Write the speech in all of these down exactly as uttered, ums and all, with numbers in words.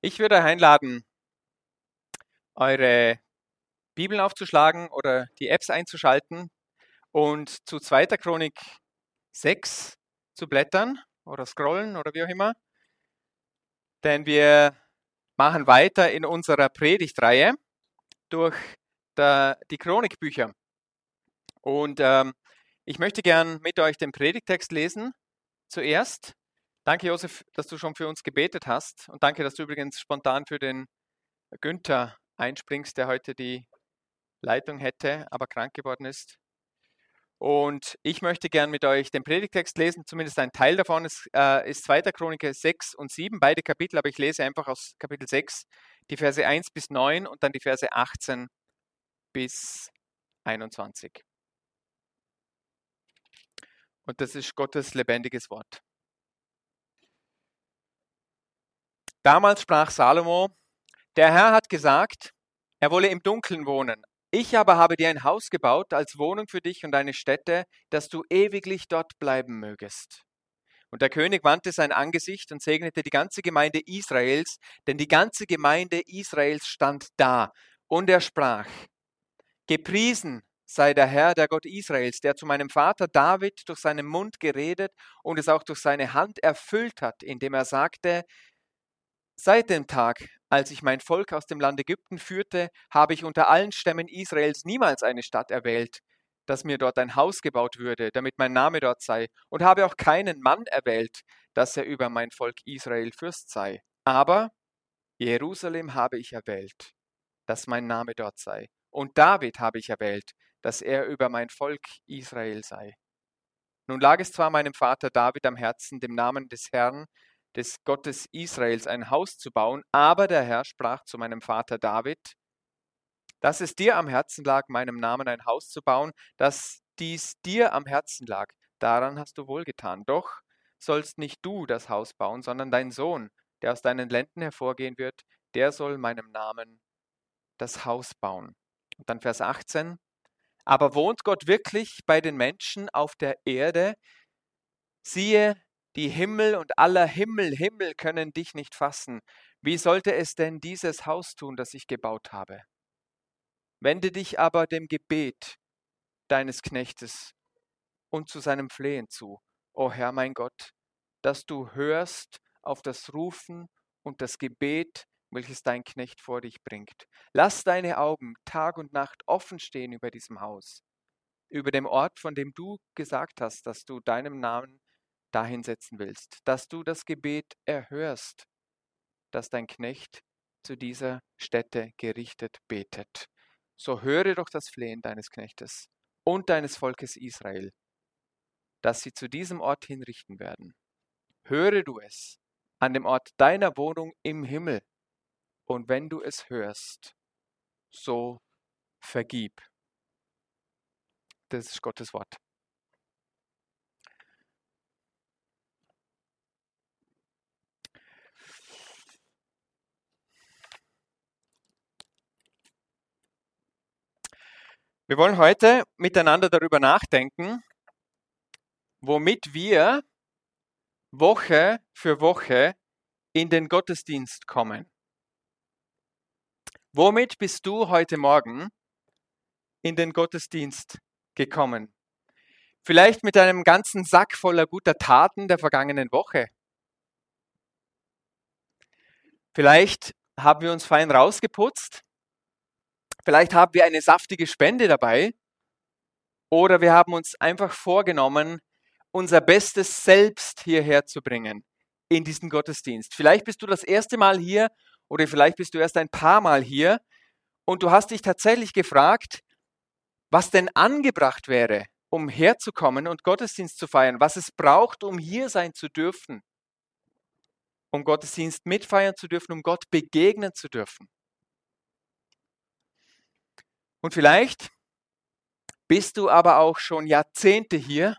Ich würde euch einladen, eure Bibeln aufzuschlagen oder die Apps einzuschalten und zu zweiter Chronik sechs zu blättern oder scrollen oder wie auch immer. Denn wir machen weiter in unserer Predigtreihe durch der, die Chronikbücher. Und ähm, ich möchte gern mit euch den Predigtext lesen zuerst. Danke, Josef, dass du schon für uns gebetet hast. Und danke, dass du übrigens spontan für den Günther einspringst, der heute die Leitung hätte, aber krank geworden ist. Und ich möchte gern mit euch den Predigtext lesen, zumindest ein Teil davon ist, äh, ist zweiter Chroniker sechs und sieben, beide Kapitel, aber ich lese einfach aus Kapitel sechs die Verse eins bis neun und dann die Verse achtzehn bis einundzwanzig. Und das ist Gottes lebendiges Wort. Damals sprach Salomo: Der Herr hat gesagt, er wolle im Dunkeln wohnen. Ich aber habe dir ein Haus gebaut als Wohnung für dich und eine Stätte, dass du ewiglich dort bleiben mögest. Und der König wandte sein Angesicht und segnete die ganze Gemeinde Israels, denn die ganze Gemeinde Israels stand da. Und er sprach: Gepriesen sei der Herr, der Gott Israels, der zu meinem Vater David durch seinen Mund geredet und es auch durch seine Hand erfüllt hat, indem er sagte: Seit dem Tag, als ich mein Volk aus dem Land Ägypten führte, habe ich unter allen Stämmen Israels niemals eine Stadt erwählt, dass mir dort ein Haus gebaut würde, damit mein Name dort sei, und habe auch keinen Mann erwählt, dass er über mein Volk Israel Fürst sei. Aber Jerusalem habe ich erwählt, dass mein Name dort sei. Und David habe ich erwählt, dass er über mein Volk Israel sei. Nun lag es zwar meinem Vater David am Herzen, dem Namen des Herrn, des Gottes Israels, ein Haus zu bauen, aber der Herr sprach zu meinem Vater David: Dass es dir am Herzen lag, meinem Namen ein Haus zu bauen, dass dies dir am Herzen lag, daran hast du wohlgetan. Doch sollst nicht du das Haus bauen, sondern dein Sohn, der aus deinen Lenden hervorgehen wird, der soll meinem Namen das Haus bauen. Und dann Vers achtzehn. Aber wohnt Gott wirklich bei den Menschen auf der Erde? Siehe, die Himmel und aller Himmel, Himmel können dich nicht fassen. Wie sollte es denn dieses Haus tun, das ich gebaut habe? Wende dich aber dem Gebet deines Knechtes und zu seinem Flehen zu, o Herr mein Gott, dass du hörst auf das Rufen und das Gebet, welches dein Knecht vor dich bringt. Lass deine Augen Tag und Nacht offen stehen über diesem Haus, über dem Ort, von dem du gesagt hast, dass du deinem Namen dahin setzen willst, dass du das Gebet erhörst, das dein Knecht zu dieser Stätte gerichtet betet. So höre doch das Flehen deines Knechtes und deines Volkes Israel, dass sie zu diesem Ort hinrichten werden. Höre du es an dem Ort deiner Wohnung im Himmel, und wenn du es hörst, so vergib. Das ist Gottes Wort. Wir wollen heute miteinander darüber nachdenken, womit wir Woche für Woche in den Gottesdienst kommen. Womit bist du heute Morgen in den Gottesdienst gekommen? Vielleicht mit einem ganzen Sack voller guter Taten der vergangenen Woche. Vielleicht haben wir uns fein rausgeputzt. Vielleicht haben wir eine saftige Spende dabei. Oder wir haben uns einfach vorgenommen, unser Bestes selbst hierher zu bringen, in diesen Gottesdienst. Vielleicht bist du das erste Mal hier oder vielleicht bist du erst ein paar Mal hier und du hast dich tatsächlich gefragt, was denn angebracht wäre, um herzukommen und Gottesdienst zu feiern, was es braucht, um hier sein zu dürfen, um Gottesdienst mitfeiern zu dürfen, um Gott begegnen zu dürfen. Und vielleicht bist du aber auch schon Jahrzehnte hier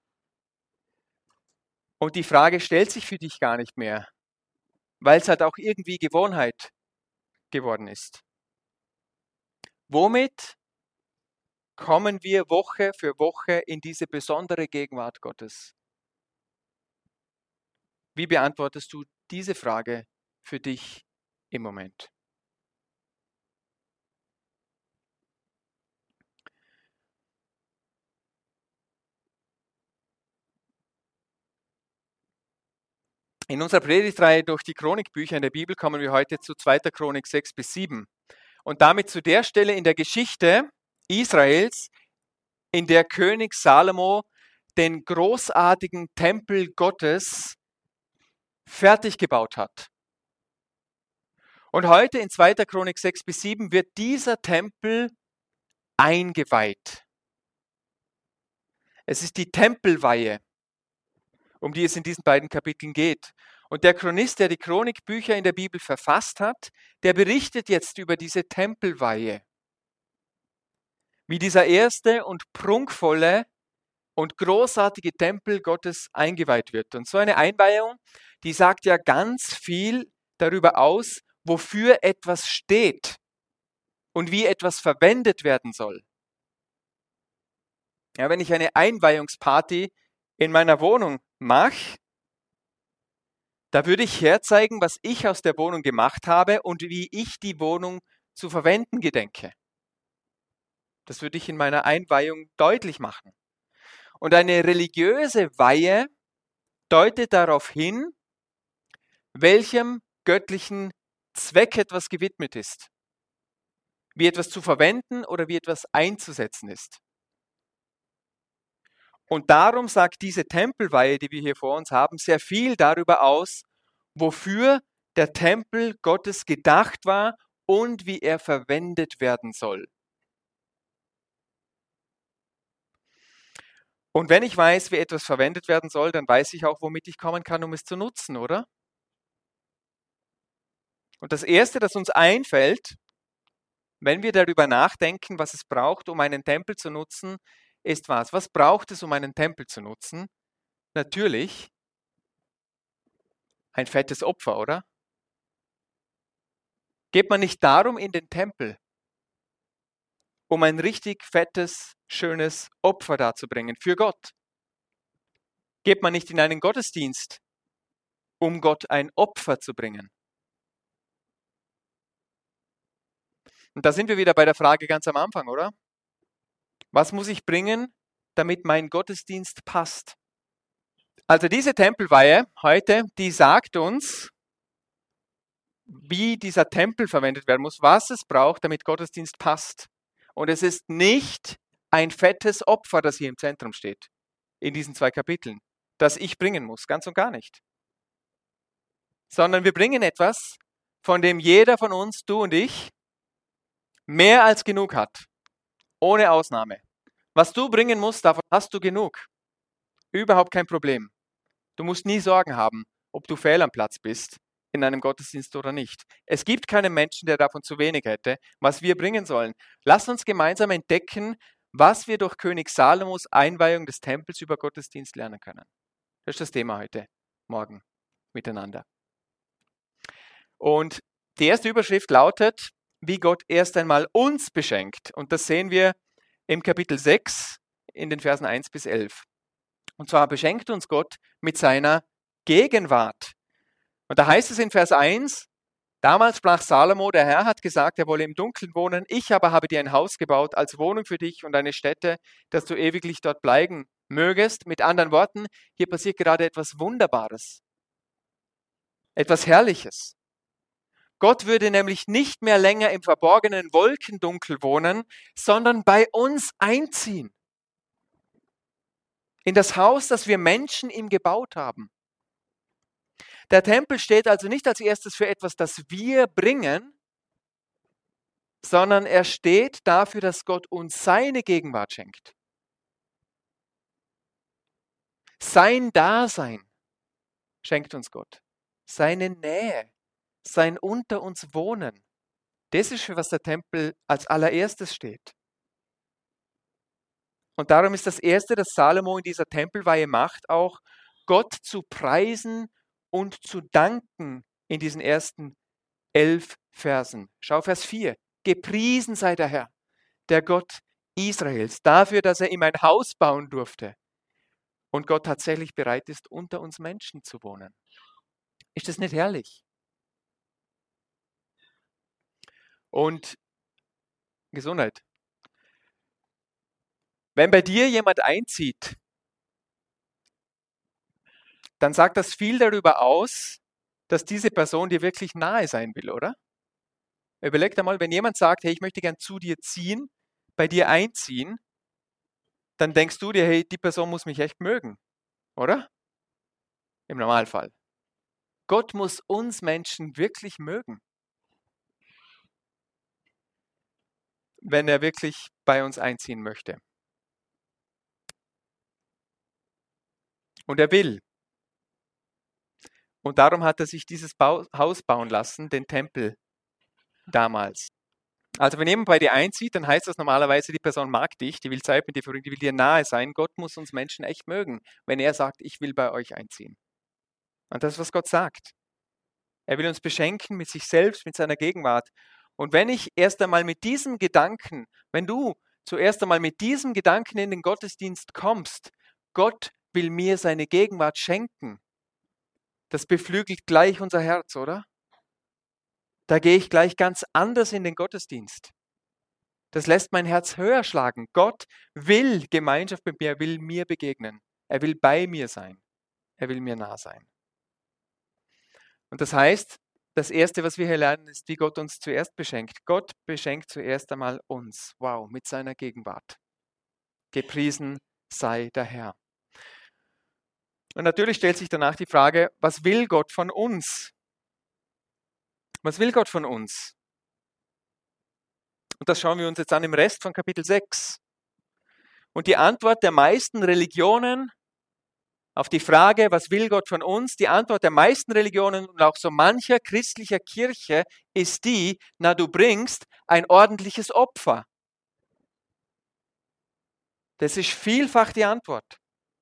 und die Frage stellt sich für dich gar nicht mehr, weil es halt auch irgendwie Gewohnheit geworden ist. Womit kommen wir Woche für Woche in diese besondere Gegenwart Gottes? Wie beantwortest du diese Frage für dich im Moment. In unserer Predigtreihe durch die Chronikbücher in der Bibel kommen wir heute zu zweiter Chronik sechs bis sieben und damit zu der Stelle in der Geschichte Israels, in der König Salomo den großartigen Tempel Gottes fertig gebaut hat. Und heute in zweiter Chronik sechs bis sieben wird dieser Tempel eingeweiht. Es ist die Tempelweihe, um die es in diesen beiden Kapiteln geht. Und der Chronist, der die Chronikbücher in der Bibel verfasst hat, der berichtet jetzt über diese Tempelweihe. Wie dieser erste und prunkvolle und großartige Tempel Gottes eingeweiht wird. Und so eine Einweihung, die sagt ja ganz viel darüber aus, wofür etwas steht und wie etwas verwendet werden soll. Ja, wenn ich eine Einweihungsparty in meiner Wohnung mache, da würde ich herzeigen, was ich aus der Wohnung gemacht habe und wie ich die Wohnung zu verwenden gedenke. Das würde ich in meiner Einweihung deutlich machen. Und eine religiöse Weihe deutet darauf hin, welchem göttlichen Zweck etwas gewidmet ist, wie etwas zu verwenden oder wie etwas einzusetzen ist. Und darum sagt diese Tempelweihe, die wir hier vor uns haben, sehr viel darüber aus, wofür der Tempel Gottes gedacht war und wie er verwendet werden soll. Und wenn ich weiß, wie etwas verwendet werden soll, dann weiß ich auch, womit ich kommen kann, um es zu nutzen, oder? Und das Erste, das uns einfällt, wenn wir darüber nachdenken, was es braucht, um einen Tempel zu nutzen, ist was? Was braucht es, um einen Tempel zu nutzen? Natürlich ein fettes Opfer, oder? Geht man nicht darum in den Tempel, um ein richtig fettes, schönes Opfer darzubringen für Gott? Geht man nicht in einen Gottesdienst, um Gott ein Opfer zu bringen? Und da sind wir wieder bei der Frage ganz am Anfang, oder? Was muss ich bringen, damit mein Gottesdienst passt? Also diese Tempelweihe heute, die sagt uns, wie dieser Tempel verwendet werden muss, was es braucht, damit Gottesdienst passt. Und es ist nicht ein fettes Opfer, das hier im Zentrum steht, in diesen zwei Kapiteln, das ich bringen muss, ganz und gar nicht. Sondern wir bringen etwas, von dem jeder von uns, du und ich, mehr als genug hat, ohne Ausnahme. Was du bringen musst, davon hast du genug. Überhaupt kein Problem. Du musst nie Sorgen haben, ob du fehl am Platz bist in einem Gottesdienst oder nicht. Es gibt keinen Menschen, der davon zu wenig hätte, was wir bringen sollen. Lass uns gemeinsam entdecken, was wir durch König Salomos Einweihung des Tempels über Gottesdienst lernen können. Das ist das Thema heute, morgen miteinander. Und die erste Überschrift lautet, wie Gott erst einmal uns beschenkt. Und das sehen wir im Kapitel sechs in den Versen eins bis elf. Und zwar beschenkt uns Gott mit seiner Gegenwart. Und da heißt es in Vers eins, damals sprach Salomo, der Herr hat gesagt, er wolle im Dunkeln wohnen, ich aber habe dir ein Haus gebaut als Wohnung für dich und eine Stätte, dass du ewiglich dort bleiben mögest. Mit anderen Worten, hier passiert gerade etwas Wunderbares, etwas Herrliches. Gott würde nämlich nicht mehr länger im verborgenen Wolkendunkel wohnen, sondern bei uns einziehen. In das Haus, das wir Menschen ihm gebaut haben. Der Tempel steht also nicht als erstes für etwas, das wir bringen, sondern er steht dafür, dass Gott uns seine Gegenwart schenkt. Sein Dasein schenkt uns Gott. Seine Nähe, sein unter uns Wohnen. Das ist, für was der Tempel als allererstes steht. Und darum ist das Erste, das Salomo in dieser Tempelweihe macht, auch Gott zu preisen und zu danken in diesen ersten elf Versen. Schau Vers vier. Gepriesen sei der Herr, der Gott Israels, dafür, dass er ihm ein Haus bauen durfte und Gott tatsächlich bereit ist, unter uns Menschen zu wohnen. Ist das nicht herrlich? Und Gesundheit. Wenn bei dir jemand einzieht, dann sagt das viel darüber aus, dass diese Person dir wirklich nahe sein will, oder? Überleg dir mal, wenn jemand sagt, hey, ich möchte gern zu dir ziehen, bei dir einziehen, dann denkst du dir, hey, die Person muss mich echt mögen, oder? Im Normalfall. Gott muss uns Menschen wirklich mögen, wenn er wirklich bei uns einziehen möchte. Und er will. Und darum hat er sich dieses Bau- Haus bauen lassen, den Tempel damals. Also wenn jemand bei dir einzieht, dann heißt das normalerweise, die Person mag dich, die will Zeit mit dir verbringen, die will dir nahe sein. Gott muss uns Menschen echt mögen, wenn er sagt, ich will bei euch einziehen. Und das ist, was Gott sagt. Er will uns beschenken mit sich selbst, mit seiner Gegenwart. Und wenn ich erst einmal mit diesem Gedanken, wenn du zuerst einmal mit diesem Gedanken in den Gottesdienst kommst, Gott will mir seine Gegenwart schenken, das beflügelt gleich unser Herz, oder? Da gehe ich gleich ganz anders in den Gottesdienst. Das lässt mein Herz höher schlagen. Gott will Gemeinschaft mit mir, er will mir begegnen. Er will bei mir sein. Er will mir nah sein. Und das heißt, das Erste, was wir hier lernen, ist, wie Gott uns zuerst beschenkt. Gott beschenkt zuerst einmal uns. Wow, mit seiner Gegenwart. Gepriesen sei der Herr. Und natürlich stellt sich danach die Frage, was will Gott von uns? Was will Gott von uns? Und das schauen wir uns jetzt an im Rest von Kapitel sechs. Und die Antwort der meisten Religionen auf die Frage, was will Gott von uns? Die Antwort der meisten Religionen und auch so mancher christlicher Kirche ist die, na du bringst ein ordentliches Opfer. Das ist vielfach die Antwort.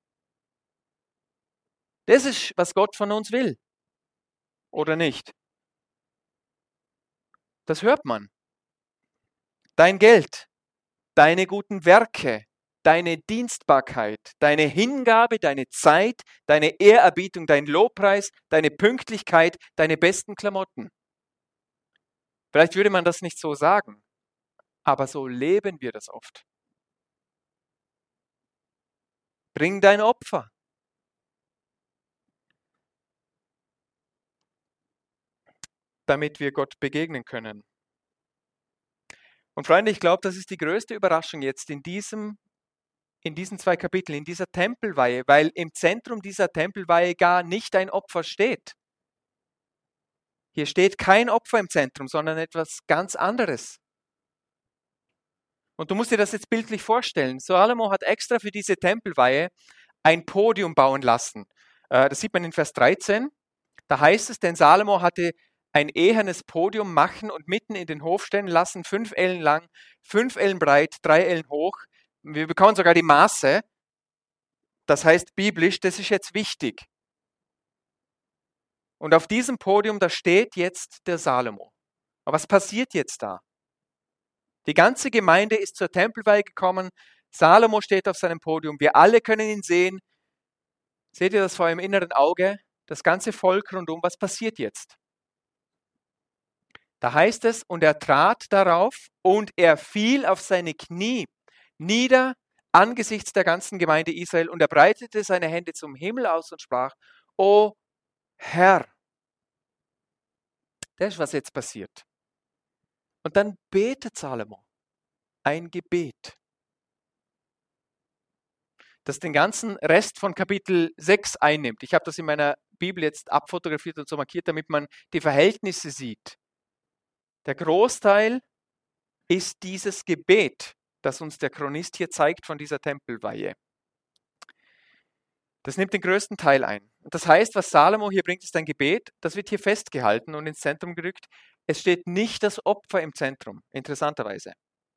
Das ist, was Gott von uns will. Oder nicht? Das hört man. Dein Geld, deine guten Werke, deine Dienstbarkeit, deine Hingabe, deine Zeit, deine Ehrerbietung, dein Lobpreis, deine Pünktlichkeit, deine besten Klamotten. Vielleicht würde man das nicht so sagen, aber so leben wir das oft. Bring dein Opfer. Damit wir Gott begegnen können. Und Freunde, ich glaube, das ist die größte Überraschung jetzt in diesem, in diesen zwei Kapiteln, in dieser Tempelweihe, weil im Zentrum dieser Tempelweihe gar nicht ein Opfer steht. Hier steht kein Opfer im Zentrum, sondern etwas ganz anderes. Und du musst dir das jetzt bildlich vorstellen. Salomo hat extra für diese Tempelweihe ein Podium bauen lassen. Das sieht man in Vers dreizehn. Da heißt es, denn Salomo hatte ein ehernes Podium machen und mitten in den Hof stellen lassen, fünf Ellen lang, fünf Ellen breit, drei Ellen hoch. Wir bekommen sogar die Maße. Das heißt biblisch, das ist jetzt wichtig. Und auf diesem Podium, da steht jetzt der Salomo. Aber was passiert jetzt da? Die ganze Gemeinde ist zur Tempelweihe gekommen. Salomo steht auf seinem Podium. Wir alle können ihn sehen. Seht ihr das vor eurem inneren Auge? Das ganze Volk rundum. Was passiert jetzt? Da heißt es, und er trat darauf und er fiel auf seine Knie nieder angesichts der ganzen Gemeinde Israel und er breitete seine Hände zum Himmel aus und sprach, O Herr. Das ist, was jetzt passiert. Und dann betet Salomo ein Gebet, das den ganzen Rest von Kapitel sechs einnimmt. Ich habe das in meiner Bibel jetzt abfotografiert und so markiert, damit man die Verhältnisse sieht. Der Großteil ist dieses Gebet, das uns der Chronist hier zeigt von dieser Tempelweihe. Das nimmt den größten Teil ein. Und das heißt, was Salomo hier bringt, ist ein Gebet, das wird hier festgehalten und ins Zentrum gerückt. Es steht nicht das Opfer im Zentrum, interessanterweise,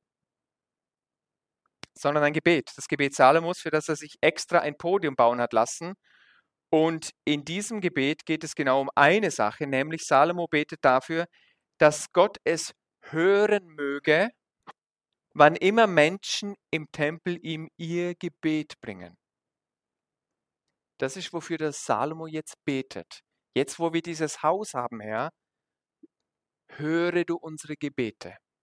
sondern ein Gebet. Das Gebet Salomos, für das er sich extra ein Podium bauen hat lassen. Und in diesem Gebet geht es genau um eine Sache, nämlich Salomo betet dafür, dass Gott es hören möge, wann immer Menschen im Tempel ihm ihr Gebet bringen. Das ist, wofür der Salomo jetzt betet. Jetzt, wo wir dieses Haus haben, Herr, höre du unsere Gebete.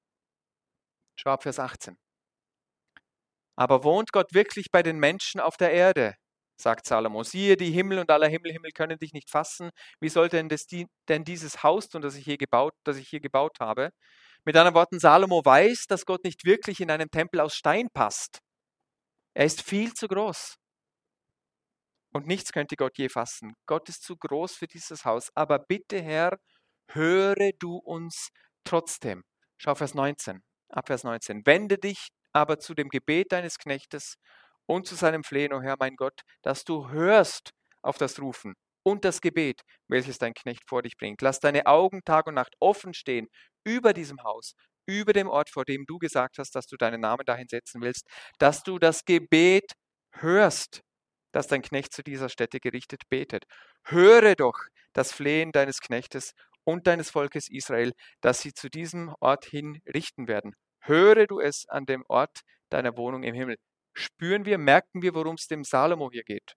Schau ab Vers achtzehn. Aber wohnt Gott wirklich bei den Menschen auf der Erde? Sagt Salomo. Siehe, die Himmel und aller Himmel, Himmel können dich nicht fassen. Wie sollte denn, das, denn dieses Haus tun, das ich hier gebaut, das ich hier gebaut habe? Mit anderen Worten, Salomo weiß, dass Gott nicht wirklich in einen Tempel aus Stein passt. Er ist viel zu groß. Und nichts könnte Gott je fassen. Gott ist zu groß für dieses Haus. Aber bitte, Herr, höre du uns trotzdem. Schau Vers neunzehn, ab Vers neunzehn. Wende dich aber zu dem Gebet deines Knechtes und zu seinem Flehen, o Herr, mein Gott, dass du hörst auf das Rufen und das Gebet, welches dein Knecht vor dich bringt. Lass deine Augen Tag und Nacht offen stehen über diesem Haus, über dem Ort, vor dem du gesagt hast, dass du deinen Namen dahin setzen willst, dass du das Gebet hörst, dass dein Knecht zu dieser Stätte gerichtet betet. Höre doch das Flehen deines Knechtes und deines Volkes Israel, dass sie zu diesem Ort hin richten werden. Höre du es an dem Ort deiner Wohnung im Himmel. Spüren wir, merken wir, worum es dem Salomo hier geht.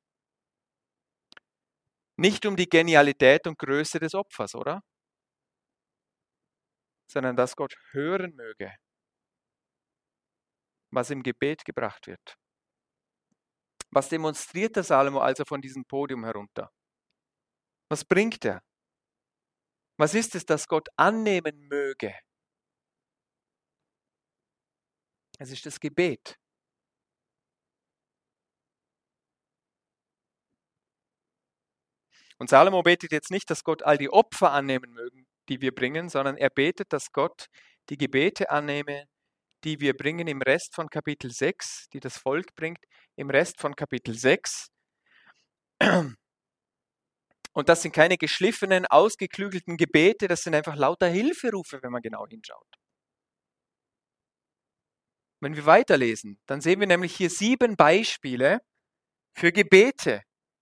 Nicht um die Genialität und Größe des Opfers, oder? Sondern dass Gott hören möge, was im Gebet gebracht wird. Was demonstriert der Salomo also von diesem Podium herunter? Was bringt er? Was ist es, das Gott annehmen möge? Es ist das Gebet. Und Salomo betet jetzt nicht, dass Gott all die Opfer annehmen mögen, die wir bringen, sondern er betet, dass Gott die Gebete annehme, die wir bringen im Rest von Kapitel sechs, die das Volk bringt, im Rest von Kapitel sechs. Und das sind keine geschliffenen, ausgeklügelten Gebete, das sind einfach lauter Hilferufe, wenn man genau hinschaut. Wenn wir weiterlesen, dann sehen wir nämlich hier sieben Beispiele für Gebete,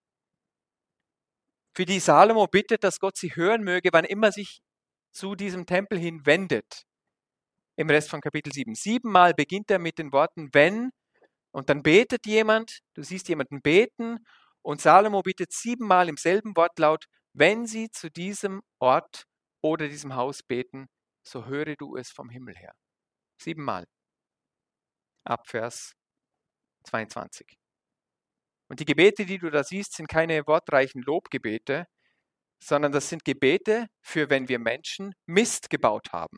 für die Salomo bittet, dass Gott sie hören möge, wann immer sich zu diesem Tempel hin wendet. Im Rest von Kapitel sieben. Siebenmal beginnt er mit den Worten wenn, und dann betet jemand, du siehst jemanden beten, und Salomo bittet siebenmal im selben Wortlaut, wenn sie zu diesem Ort oder diesem Haus beten, so höre du es vom Himmel her. Siebenmal. Ab Vers zweiundzwanzig. Und die Gebete, die du da siehst, sind keine wortreichen Lobgebete, sondern das sind Gebete für, wenn wir Menschen Mist gebaut haben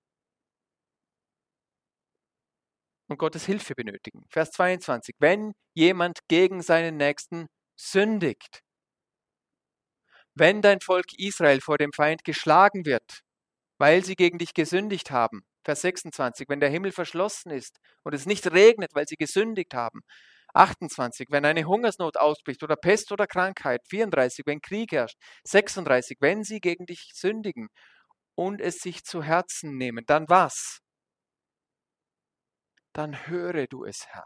und Gottes Hilfe benötigen. Vers zweiundzwanzig. Wenn jemand gegen seinen Nächsten sündigt, wenn dein Volk Israel vor dem Feind geschlagen wird, weil sie gegen dich gesündigt haben. Vers sechsundzwanzig. Wenn der Himmel verschlossen ist und es nicht regnet, weil sie gesündigt haben. achtundzwanzig, wenn eine Hungersnot ausbricht oder Pest oder Krankheit. vierunddreißig, wenn Krieg herrscht. sechsunddreißig, wenn sie gegen dich sündigen und es sich zu Herzen nehmen, dann was? Dann höre du es, Herr.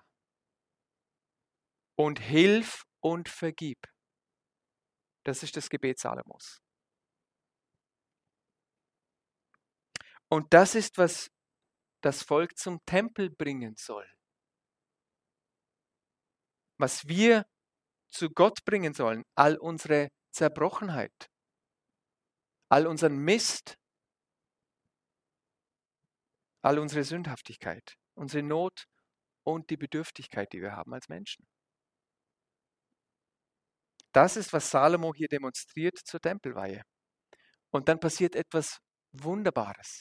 Und hilf und vergib. Das ist das Gebet Salomos. Und das ist, was das Volk zum Tempel bringen soll. Was wir zu Gott bringen sollen, all unsere Zerbrochenheit, all unseren Mist, all unsere Sündhaftigkeit, unsere Not und die Bedürftigkeit, die wir haben als Menschen. Das ist, was Salomo hier demonstriert zur Tempelweihe. Und dann passiert etwas Wunderbares.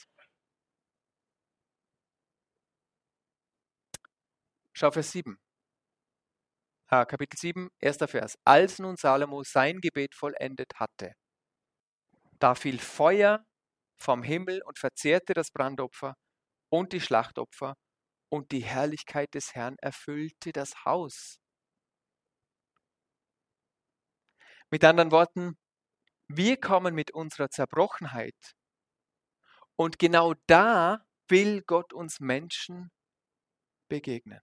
Schau Vers sieben. Ah, Kapitel sieben, erster Vers. Als nun Salomo sein Gebet vollendet hatte, da fiel Feuer vom Himmel und verzehrte das Brandopfer und die Schlachtopfer, und die Herrlichkeit des Herrn erfüllte das Haus. Mit anderen Worten, wir kommen mit unserer Zerbrochenheit, und genau da will Gott uns Menschen begegnen.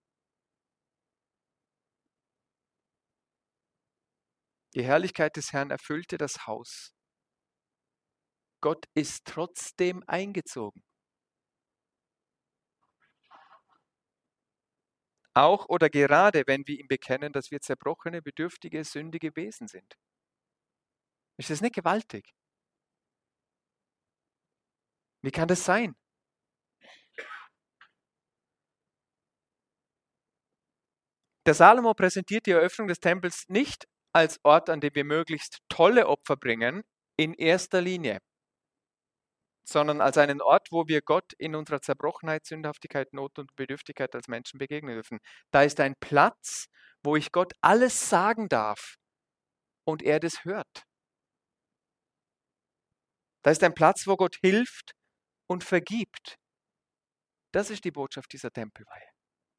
Die Herrlichkeit des Herrn erfüllte das Haus. Gott ist trotzdem eingezogen. Auch oder gerade, wenn wir ihm bekennen, dass wir zerbrochene, bedürftige, sündige Wesen sind. Ist das nicht gewaltig? Wie kann das sein? Der Salomo präsentiert die Eröffnung des Tempels nicht als Ort, an dem wir möglichst tolle Opfer bringen, in erster Linie, sondern als einen Ort, wo wir Gott in unserer Zerbrochenheit, Sündhaftigkeit, Not und Bedürftigkeit als Menschen begegnen dürfen. Da ist ein Platz, wo ich Gott alles sagen darf und er das hört. Da ist ein Platz, wo Gott hilft und vergibt. Das ist die Botschaft dieser Tempelweihe.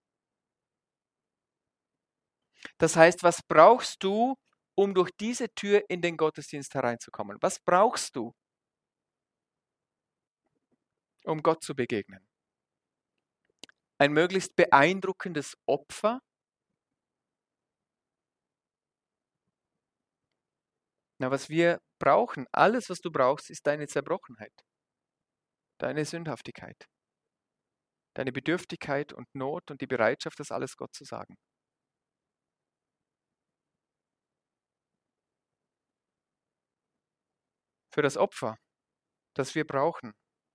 Das heißt, was brauchst du, um durch diese Tür in den Gottesdienst hereinzukommen? Was brauchst du, um Gott zu begegnen? Ein möglichst beeindruckendes Opfer? Na, was wir brauchen, alles, was du brauchst, ist deine Zerbrochenheit, deine Sündhaftigkeit, deine Bedürftigkeit und Not und die Bereitschaft, das alles Gott zu sagen. Für das Opfer, das wir brauchen,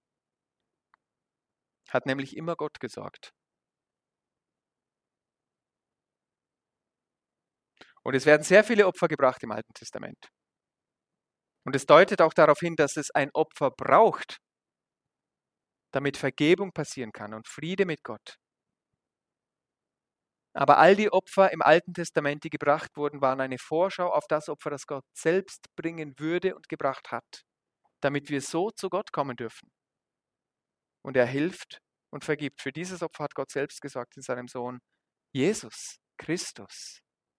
hat nämlich immer Gott gesorgt. Und es werden sehr viele Opfer gebracht im Alten Testament. Und es deutet auch darauf hin, dass es ein Opfer braucht, damit Vergebung passieren kann und Friede mit Gott. Aber all die Opfer im Alten Testament, die gebracht wurden, waren eine Vorschau auf das Opfer, das Gott selbst bringen würde und gebracht hat, damit wir so zu Gott kommen dürfen. Und er hilft und vergibt. Für dieses Opfer hat Gott selbst gesorgt in seinem Sohn Jesus Christus.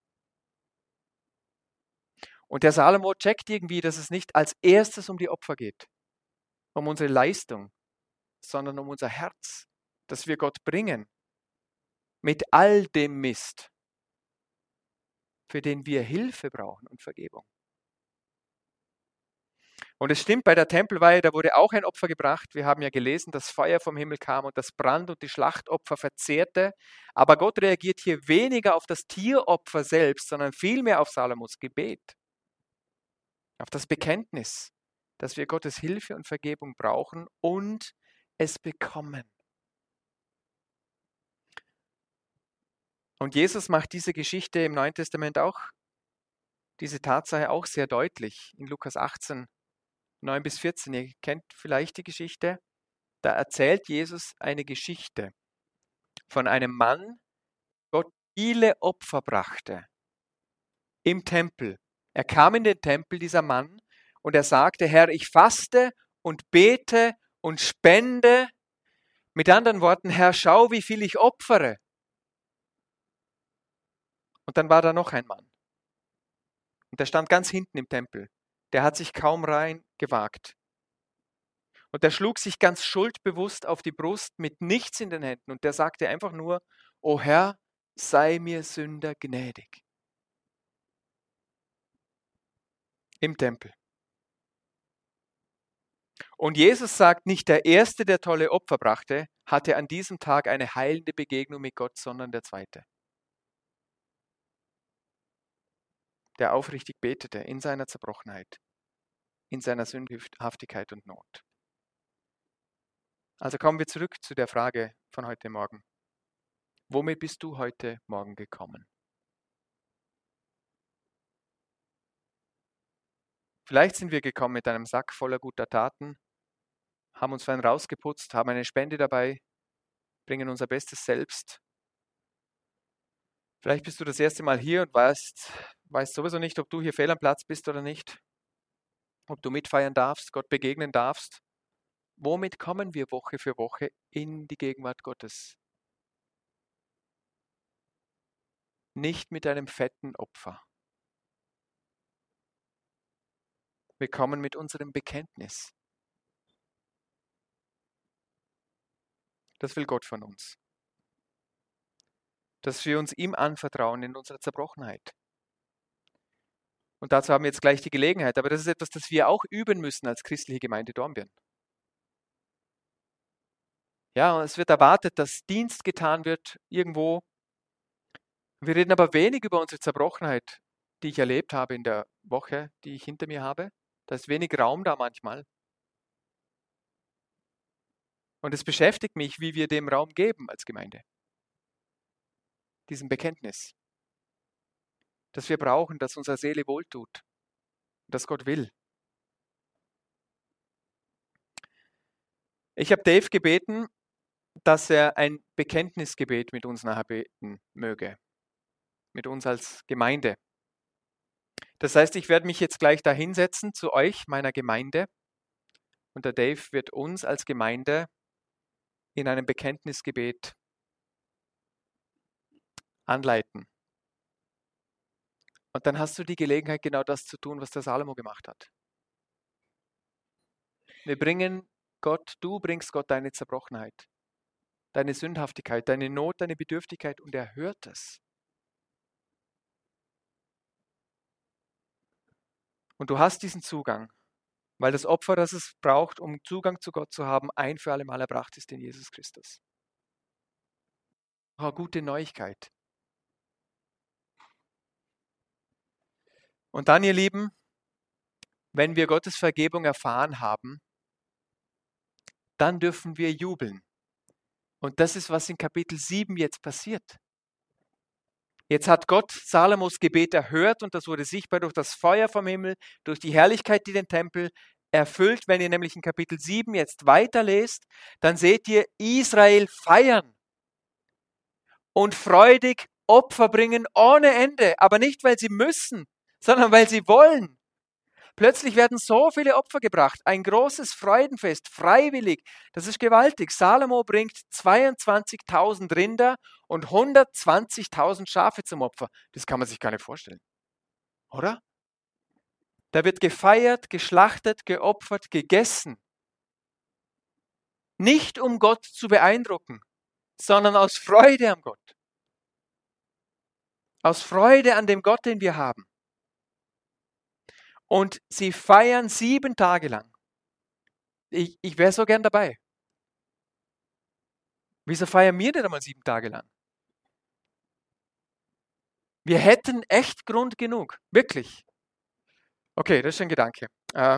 Und der Salomo checkt irgendwie, dass es nicht als erstes um die Opfer geht, um unsere Leistung, sondern um unser Herz, das wir Gott bringen, mit all dem Mist, für den wir Hilfe brauchen und Vergebung. Und es stimmt, bei der Tempelweihe, da wurde auch ein Opfer gebracht. Wir haben ja gelesen, dass Feuer vom Himmel kam und das Brand- und die Schlachtopfer verzehrte. Aber Gott reagiert hier weniger auf das Tieropfer selbst, sondern vielmehr auf Salomos Gebet. Auf das Bekenntnis, dass wir Gottes Hilfe und Vergebung brauchen und es bekommen. Und Jesus macht diese Geschichte im Neuen Testament auch, diese Tatsache auch sehr deutlich. In Lukas achtzehn, neun bis vierzehn, ihr kennt vielleicht die Geschichte, da erzählt Jesus eine Geschichte von einem Mann, der Gott viele Opfer brachte im Tempel. Er kam in den Tempel, dieser Mann, und er sagte, Herr, ich faste und bete und spende. Mit anderen Worten, Herr, schau, wie viel ich opfere. Und dann war da noch ein Mann. Und der stand ganz hinten im Tempel. Der hat sich kaum rein gewagt. Und der schlug sich ganz schuldbewusst auf die Brust mit nichts in den Händen. Und der sagte einfach nur, O Herr, sei mir Sünder gnädig. Im Tempel. Und Jesus sagt, nicht der Erste, der tolle Opfer brachte, hatte an diesem Tag eine heilende Begegnung mit Gott, sondern der Zweite. Der aufrichtig betete in seiner Zerbrochenheit, in seiner Sündhaftigkeit und Not. Also kommen wir zurück zu der Frage von heute Morgen. Womit bist du heute Morgen gekommen? Vielleicht sind wir gekommen mit einem Sack voller guter Taten, haben uns fein rausgeputzt, haben eine Spende dabei, bringen unser bestes Selbst. Vielleicht bist du das erste Mal hier und weißt, weißt sowieso nicht, ob du hier fehl am Platz bist oder nicht, ob du mitfeiern darfst, Gott begegnen darfst. Womit kommen wir Woche für Woche in die Gegenwart Gottes? Nicht mit einem fetten Opfer. Wir kommen mit unserem Bekenntnis. Das will Gott von uns. Dass wir uns ihm anvertrauen in unserer Zerbrochenheit. Und dazu haben wir jetzt gleich die Gelegenheit. Aber das ist etwas, das wir auch üben müssen als christliche Gemeinde Dornbirn. Ja, und es wird erwartet, dass Dienst getan wird irgendwo. Wir reden aber wenig über unsere Zerbrochenheit, die ich erlebt habe in der Woche, die ich hinter mir habe. Da ist wenig Raum da manchmal. Und es beschäftigt mich, wie wir dem Raum geben als Gemeinde. Diesem Bekenntnis. das wir brauchen, das unserer Seele wohltut, das Gott will. Ich habe Dave gebeten, dass er ein Bekenntnisgebet mit uns nachher beten möge, mit uns als Gemeinde. Das heißt, ich werde mich jetzt gleich da hinsetzen zu euch, meiner Gemeinde, und der Dave wird uns als Gemeinde in einem Bekenntnisgebet anleiten. Und dann hast du die Gelegenheit, genau das zu tun, was der Salomo gemacht hat. Wir bringen Gott, du bringst Gott deine Zerbrochenheit, deine Sündhaftigkeit, deine Not, deine Bedürftigkeit und er hört es. Und du hast diesen Zugang, weil das Opfer, das es braucht, um Zugang zu Gott zu haben, ein für alle Mal erbracht ist in Jesus Christus. Oh, gute Neuigkeit. Und dann, ihr Lieben, wenn wir Gottes Vergebung erfahren haben, dann dürfen wir jubeln. Und das ist, was in Kapitel sieben jetzt passiert. Jetzt hat Gott Salomos Gebet erhört und das wurde sichtbar durch das Feuer vom Himmel, durch die Herrlichkeit, die den Tempel erfüllt. Wenn ihr nämlich in Kapitel sieben jetzt weiterlest, dann seht ihr Israel feiern und freudig Opfer bringen ohne Ende, aber nicht, weil sie müssen, sondern weil sie wollen. Plötzlich werden so viele Opfer gebracht, ein großes Freudenfest, freiwillig, das ist gewaltig. Salomo bringt zweiundzwanzigtausend Rinder und hundertzwanzigtausend Schafe zum Opfer. Das kann man sich gar nicht vorstellen, oder? Da wird gefeiert, geschlachtet, geopfert, gegessen. Nicht um Gott zu beeindrucken, sondern aus Freude am Gott. Aus Freude an dem Gott, den wir haben. Und sie feiern sieben Tage lang. Ich, ich wäre so gern dabei. Wieso feiern wir nicht einmal sieben Tage lang? Wir hätten echt Grund genug. Wirklich. Okay, das ist ein Gedanke. Äh,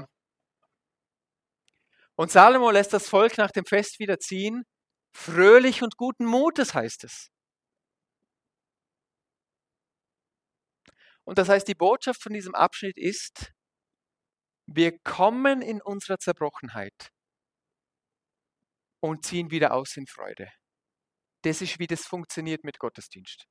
Und Salomo lässt das Volk nach dem Fest wieder ziehen. Fröhlich und guten Mutes heißt es. Und das heißt, die Botschaft von diesem Abschnitt ist, wir kommen in unserer Zerbrochenheit und ziehen wieder aus in Freude. Das ist, wie das funktioniert mit Gottesdienst.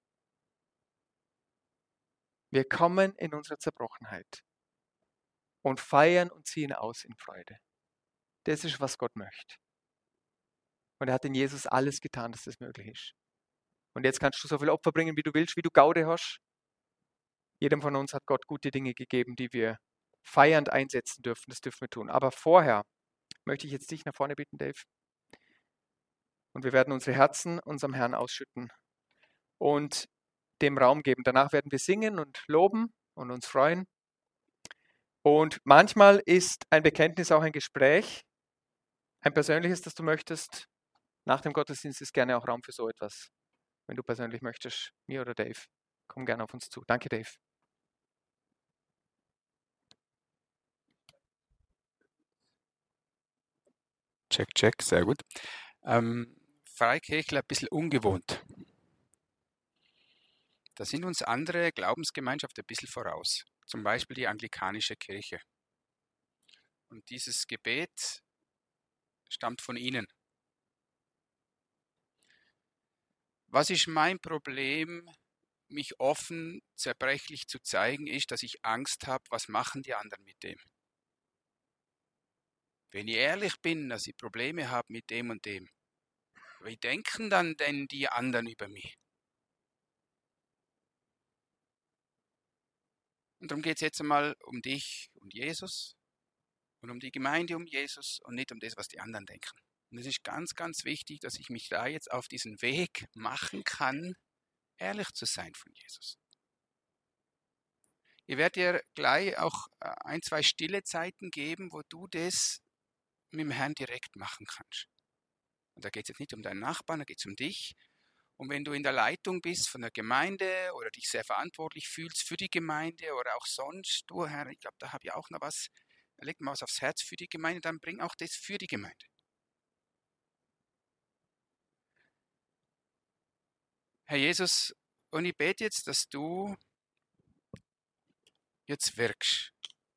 Wir kommen in unsere Zerbrochenheit und feiern und ziehen aus in Freude. Das ist, was Gott möchte. Und er hat in Jesus alles getan, dass das möglich ist. Und jetzt kannst du so viel Opfer bringen, wie du willst, wie du Gaude hast. Jedem von uns hat Gott gute Dinge gegeben, die wir feiernd einsetzen dürfen. Das dürfen wir tun. Aber vorher möchte ich jetzt dich nach vorne bitten, Dave. Und wir werden unsere Herzen unserem Herrn ausschütten und dem Raum geben. Danach werden wir singen und loben und uns freuen. Und manchmal ist ein Bekenntnis auch ein Gespräch, ein persönliches, das du möchtest. Nach dem Gottesdienst ist gerne auch Raum für so etwas. Wenn du persönlich möchtest, mir oder Dave, komm gerne auf uns zu. Danke, Dave. Check, check, sehr gut. Ähm, Freikirchler ein bisschen ungewohnt. Da sind uns andere Glaubensgemeinschaften ein bisschen voraus. Zum Beispiel die anglikanische Kirche. Und dieses Gebet stammt von ihnen. Was ist mein Problem, mich offen, zerbrechlich zu zeigen, ist, dass ich Angst habe, was machen die anderen mit dem? Wenn ich ehrlich bin, dass ich Probleme habe mit dem und dem, wie denken dann denn die anderen über mich? Und darum geht es jetzt einmal um dich und Jesus und um die Gemeinde um Jesus und nicht um das, was die anderen denken. Und es ist ganz, ganz wichtig, dass ich mich da jetzt auf diesen Weg machen kann, ehrlich zu sein von Jesus. Ich werde dir gleich auch ein, zwei stille Zeiten geben, wo du das mit dem Herrn direkt machen kannst. Und da geht es jetzt nicht um deinen Nachbarn, da geht es um dich. Und wenn du in der Leitung bist von der Gemeinde oder dich sehr verantwortlich fühlst für die Gemeinde oder auch sonst, du Herr, ich glaube, da habe ich auch noch was, leg mal was aufs Herz für die Gemeinde, dann bring auch das für die Gemeinde. Herr Jesus, und ich bete jetzt, dass du jetzt wirkst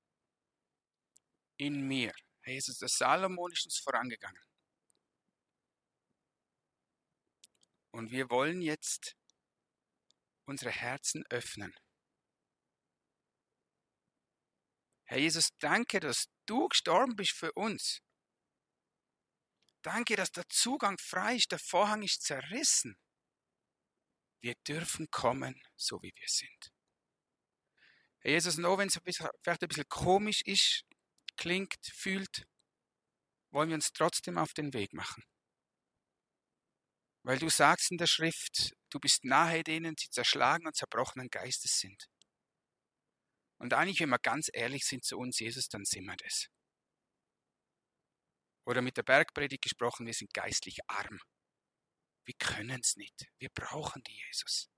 in mir. Herr Jesus, der Salomon ist uns vorangegangen. Und wir wollen jetzt unsere Herzen öffnen. Herr Jesus, danke, dass du gestorben bist für uns. Danke, dass der Zugang frei ist, der Vorhang ist zerrissen. Wir dürfen kommen, so wie wir sind. Herr Jesus, nur wenn es vielleicht ein bisschen komisch ist, klingt, fühlt, wollen wir uns trotzdem auf den Weg machen. Weil du sagst in der Schrift, du bist nahe denen, die zerschlagen und zerbrochenen Geistes sind. Und eigentlich, wenn wir ganz ehrlich sind zu uns, Jesus, dann sind wir das. Oder mit der Bergpredigt gesprochen, wir sind geistlich arm. Wir können es nicht. Wir brauchen die Jesus.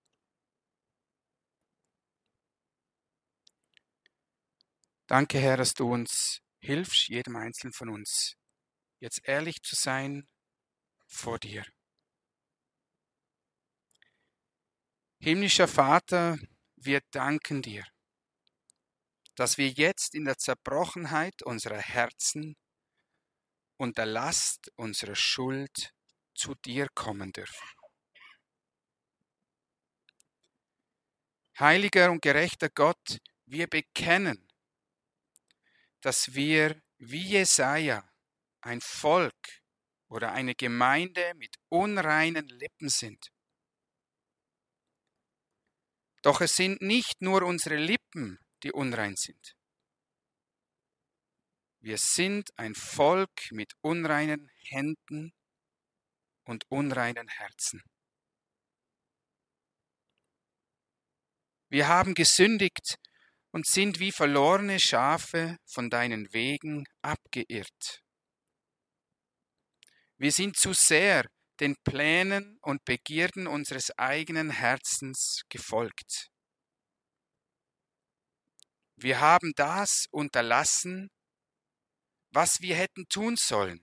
Danke, Herr, dass du uns hilfst, jedem Einzelnen von uns, jetzt ehrlich zu sein vor dir. Himmlischer Vater, wir danken dir, dass wir jetzt in der Zerbrochenheit unserer Herzen und der Last unserer Schuld zu dir kommen dürfen. Heiliger und gerechter Gott, wir bekennen, dass wir wie Jesaja ein Volk oder eine Gemeinde mit unreinen Lippen sind. Doch es sind nicht nur unsere Lippen, die unrein sind. Wir sind ein Volk mit unreinen Händen und unreinen Herzen. Wir haben gesündigt und sind wie verlorene Schafe von deinen Wegen abgeirrt. Wir sind zu sehr den Plänen und Begierden unseres eigenen Herzens gefolgt. Wir haben das unterlassen, was wir hätten tun sollen.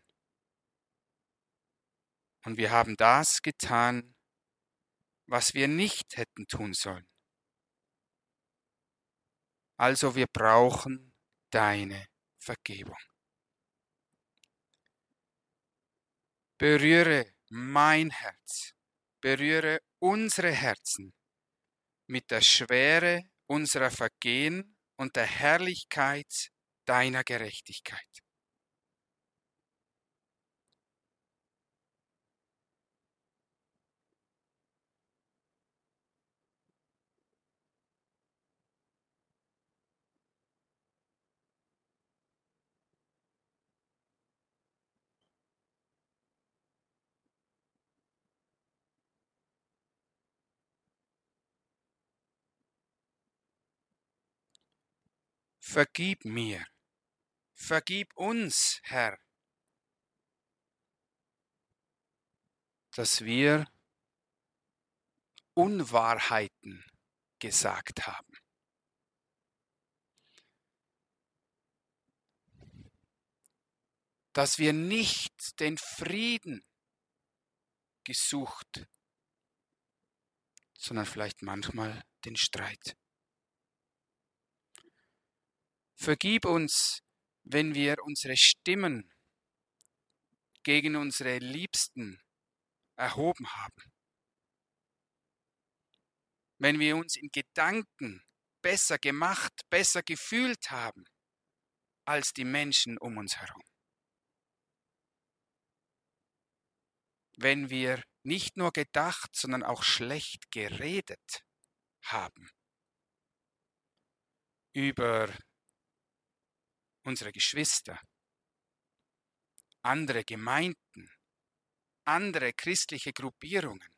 Und wir haben das getan, was wir nicht hätten tun sollen. Also wir brauchen deine Vergebung. Berühre mein Herz, berühre unsere Herzen mit der Schwere unserer Vergehen und der Herrlichkeit deiner Gerechtigkeit. Vergib mir, vergib uns, Herr, dass wir Unwahrheiten gesagt haben. Dass wir nicht den Frieden gesucht, sondern vielleicht manchmal den Streit. Vergib uns, wenn wir unsere Stimmen gegen unsere Liebsten erhoben haben. Wenn wir uns in Gedanken besser gemacht, besser gefühlt haben als die Menschen um uns herum. Wenn wir nicht nur gedacht, sondern auch schlecht geredet haben über unsere Geschwister, andere Gemeinden, andere christliche Gruppierungen.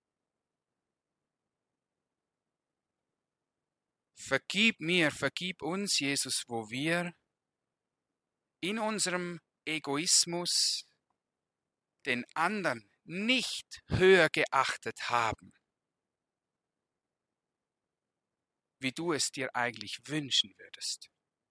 Vergib mir, vergib uns, Jesus, wo wir in unserem Egoismus den anderen nicht höher geachtet haben, wie du es dir eigentlich wünschen würdest.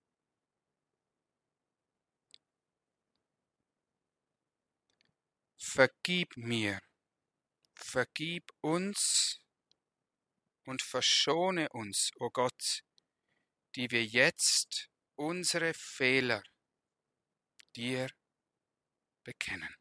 Vergib mir, vergib uns und verschone uns, o Gott, die wir jetzt unsere Fehler dir bekennen.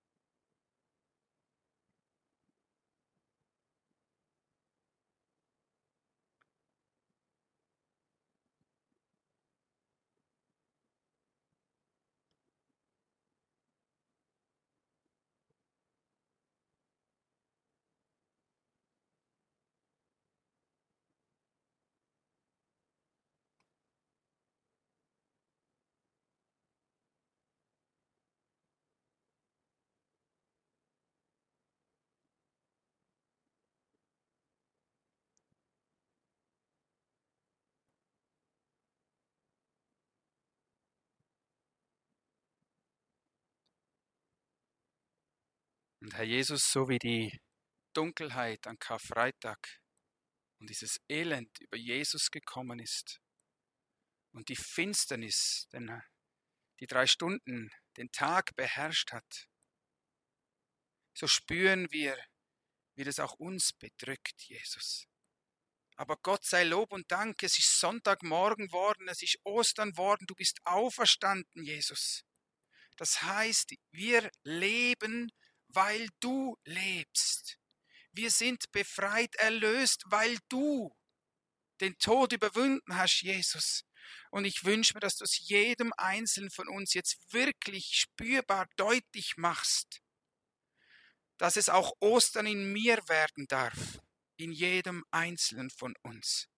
Und Herr Jesus, so wie die Dunkelheit an Karfreitag und dieses Elend über Jesus gekommen ist und die Finsternis, denn die drei Stunden den Tag beherrscht hat, so spüren wir, wie das auch uns bedrückt, Jesus. Aber Gott sei Lob und Dank, es ist Sonntagmorgen worden, es ist Ostern worden, du bist auferstanden, Jesus. Das heißt, wir leben, weil du lebst. Wir sind befreit, erlöst, weil du den Tod überwunden hast, Jesus. Und ich wünsche mir, dass du es jedem Einzelnen von uns jetzt wirklich spürbar deutlich machst, dass es auch Ostern in mir werden darf, in jedem Einzelnen von uns.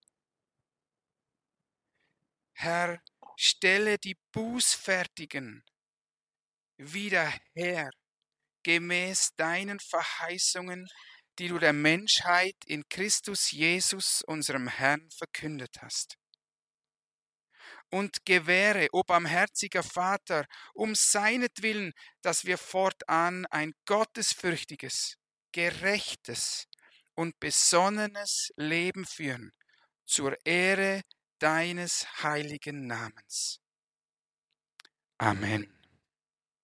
Herr, stelle die Bußfertigen wieder her, gemäß deinen Verheißungen, die du der Menschheit in Christus Jesus, unserem Herrn, verkündet hast. Und gewähre, o barmherziger Vater, um seinetwillen, dass wir fortan ein gottesfürchtiges, gerechtes und besonnenes Leben führen, zur Ehre deines heiligen Namens. Amen.